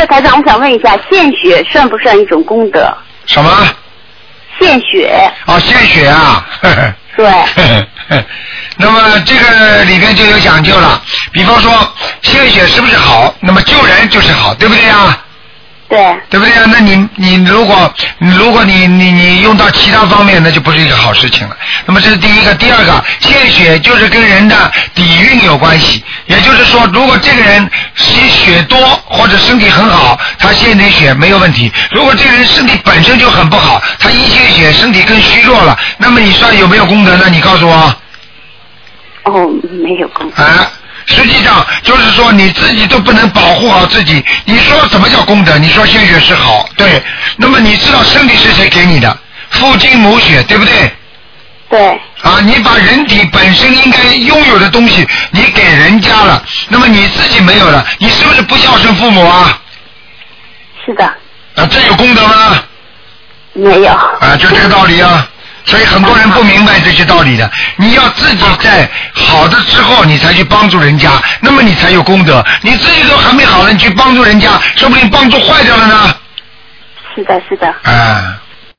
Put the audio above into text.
台长，我想问一下，献血算不算一种功德？ 什么？ 献血。 哦，献血啊。呵呵对。 那么这个里边就有讲究了，比方说献血是不是好？那么救人就是好，对不对啊？ 对。 对不对啊？那你如果你用到其他方面，那就不是一个好事情了。那么这是第一个，第二个，献血就是跟人的底蕴有关系。也就是说，如果这个人血多或者身体很好，他献点血没有问题。如果这个人身体本身就很不好，他一献血身体更虚弱了，那么你算有没有功德呢？你告诉我。 哦，没有功德。 啊。实际上就是说你自己都不能保护好自己，你说什么叫功德？你说献血是好，对，那么你知道身体是谁给你的？父精母血，对不对？ 对。 啊，你把人体本身应该拥有的东西你给人家了，那么你自己没有了，你是不是不孝顺父母啊？ 是的。 啊，这有功德吗？ 没有。 啊，就这个道理啊。所以很多人不明白这些道理的，你要自己在好的之后你才去帮助人家，那么你才有功德。你自己都还没好了，你去帮助人家，说不定帮助坏掉了呢。 是的，是的。